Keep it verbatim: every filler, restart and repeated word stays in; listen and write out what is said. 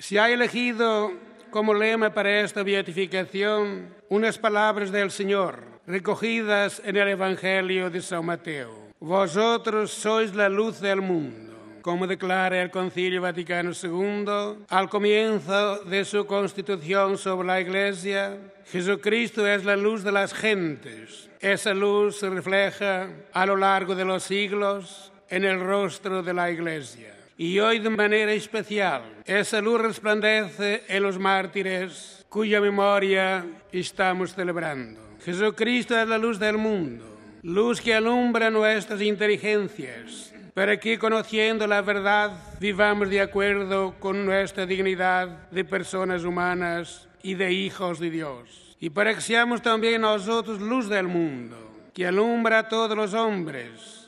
Se ha elegido como lema para esta beatificación unas palabras del Señor, recogidas en el Evangelio de San Mateo. Vosotros sois la luz del mundo, como declara el Concilio Vaticano segundo, al comienzo de su constitución sobre la Iglesia. Jesucristo es la luz de las gentes. Esa luz se refleja a lo largo de los siglos en el rostro de la Iglesia. Y hoy, de manera especial, esa luz resplandece en los mártires cuya memoria estamos celebrando. Jesucristo es la luz del mundo, luz que alumbra nuestras inteligencias, para que, conociendo la verdad, vivamos de acuerdo con nuestra dignidad de personas humanas y de hijos de Dios. Y para que seamos también nosotros luz del mundo, que alumbra a todos los hombres,